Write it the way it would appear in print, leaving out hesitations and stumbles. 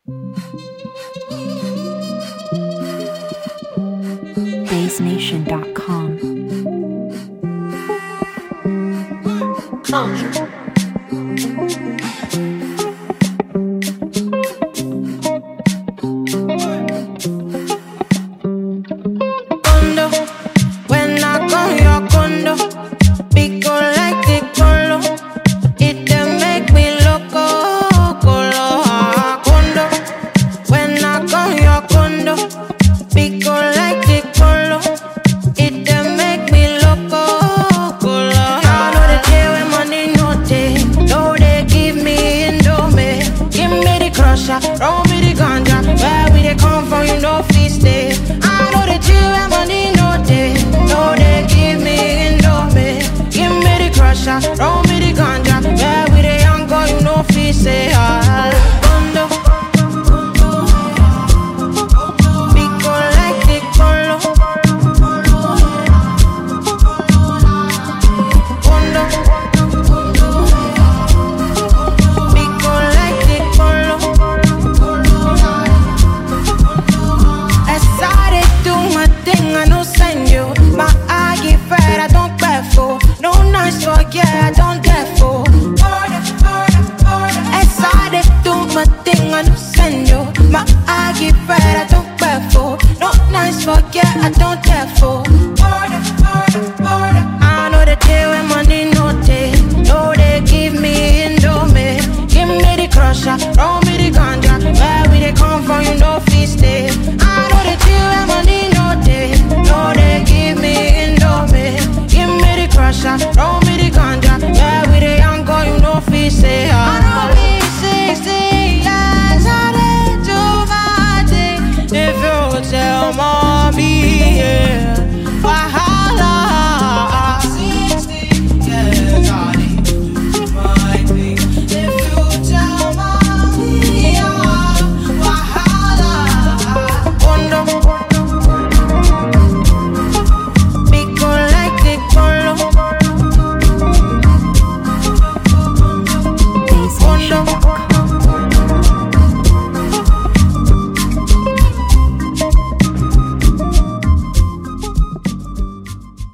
BaseNation.com. Condo, when I come your condo, pico like the colo, it dey make me loco, colo. Condo, when I come your condo, pico like the colo, it dey make me loco, colo. I know the day when money no day, no they give me indomie, give me the crusher, roll me the ganja, where we dey come from you know feast day. I know the day when money no day, no they give me indomie, give me the crusher, roll me the ganja, where we dey young girl you know feast day. Condo, pico like the colo. Condo, pico like the colo. As I dey do my thing, I no send you. My eye get fed, I don't beg for. No nice for, yeah, I don't get for. As I dey do my thing, I no send you. My eye get fed, I don't beg for. No nice for, yeah, I don't get for.